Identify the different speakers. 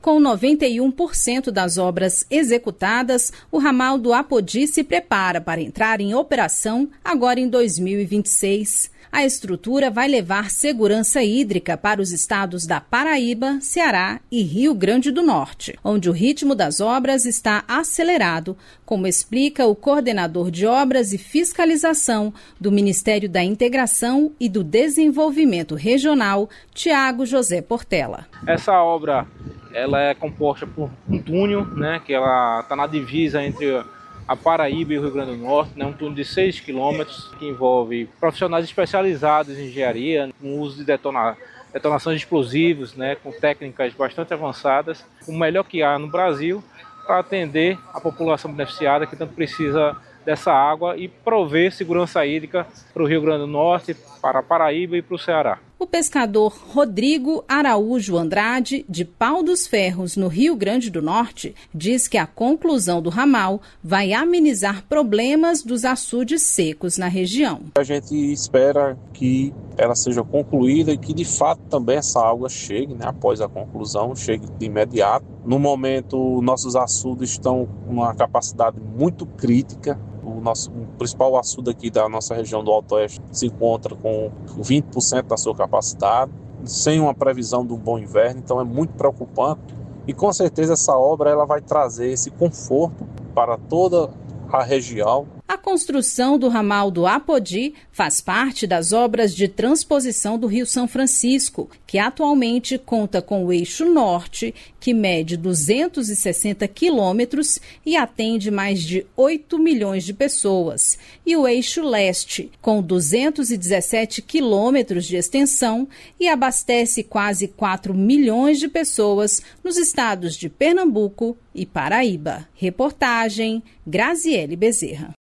Speaker 1: Com 91% das obras executadas, o ramal do Apodi se prepara para entrar em operação agora em 2026. A estrutura vai levar segurança hídrica para os estados da Paraíba, Ceará e Rio Grande do Norte, onde o ritmo das obras está acelerado, como explica o coordenador de obras e fiscalização do Ministério da Integração e do Desenvolvimento Regional, Tiago José Portela.
Speaker 2: Essa obra ela é composta por um túnel, que ela está na divisa entre a Paraíba e o Rio Grande do Norte, um túnel de 6 quilômetros que envolve profissionais especializados em engenharia, com uso de detonações de explosivos, com técnicas bastante avançadas, o melhor que há no Brasil para atender a população beneficiada que tanto precisa dessa água e prover segurança hídrica para o Rio Grande do Norte, para a Paraíba e para o Ceará.
Speaker 1: O pescador Rodrigo Araújo Andrade, de Pau dos Ferros, no Rio Grande do Norte, diz que a conclusão do ramal vai amenizar problemas dos açudes secos na região.
Speaker 3: A gente espera que ela seja concluída e que de fato também essa água chegue, após a conclusão, chegue de imediato. No momento, nossos açudes estão com uma capacidade muito crítica. O principal açude aqui da nossa região do Alto Oeste se encontra com 20% da sua capacidade, sem uma previsão de um bom inverno, então é muito preocupante. E com certeza essa obra ela vai trazer esse conforto para toda a região.
Speaker 1: A construção do ramal do Apodi faz parte das obras de transposição do Rio São Francisco, que atualmente conta com o eixo norte, que mede 260 quilômetros e atende mais de 8 milhões de pessoas, e o eixo leste, com 217 quilômetros de extensão e abastece quase 4 milhões de pessoas nos estados de Pernambuco e Paraíba. Reportagem Graziele Bezerra.